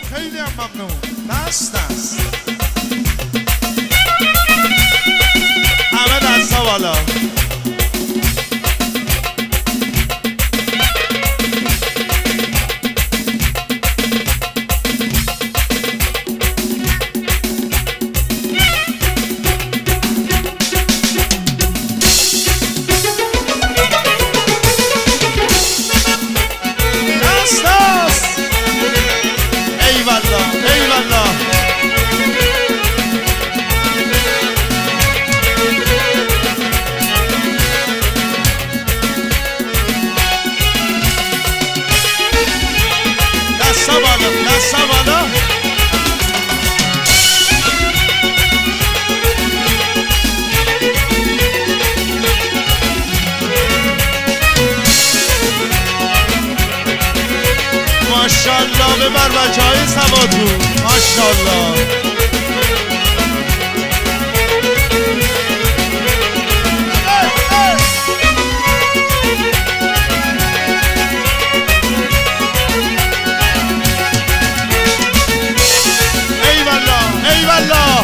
خیلی هم ممنون. دست همه دست ها بالا. ماشاءالله ببر بچه های سوادو. ماشاءالله ای والله ای والله.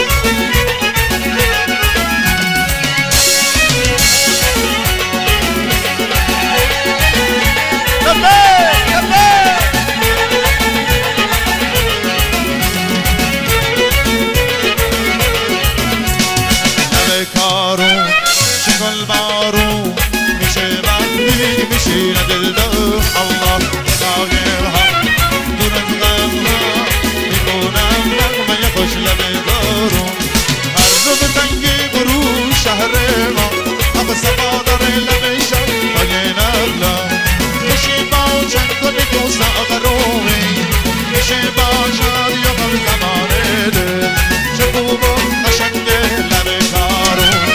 گل بارون میشه وقتی میشینه دلدار. الله ساگرها دور از غمها میکنم نغمه خوش لب دارون. هر روز تنگی برو شهر ما آب صفا داره لب شهرهای نبلا. میشه با چند کنی دو ساغرومی میشه با شاد یا غم زمانه دل. چه خوب و قشنگه لب کارون.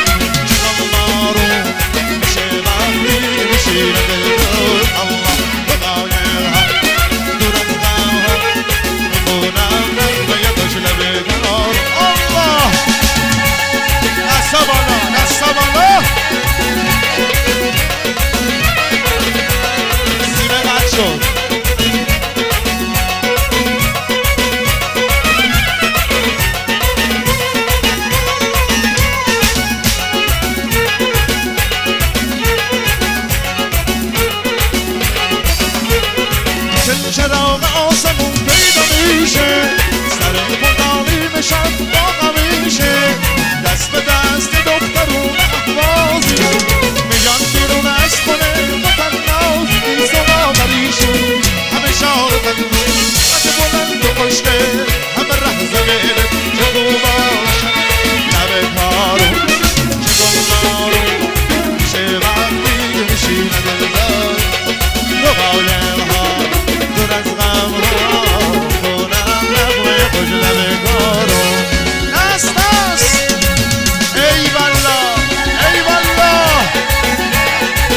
چراغ آسمون پیدا میشه سر مقالی میشن با قمیشه. دست به دست دخترون احوازی میان بیرون از خونه متناز. بیز و باوریشون همه شاقن اگه بلند و خوشته همه ره زمینه. چه خوب باشن لب کارون چه گلنارون میشه وقتی میشینه دلدار. دو قایمها دور از غمها کنم نغمه خوش لب کارون. دست دست ای والله ای والله.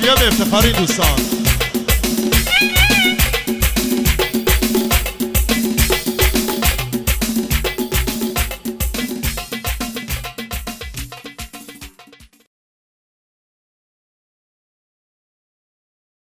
بیا به افتخار این دوستان.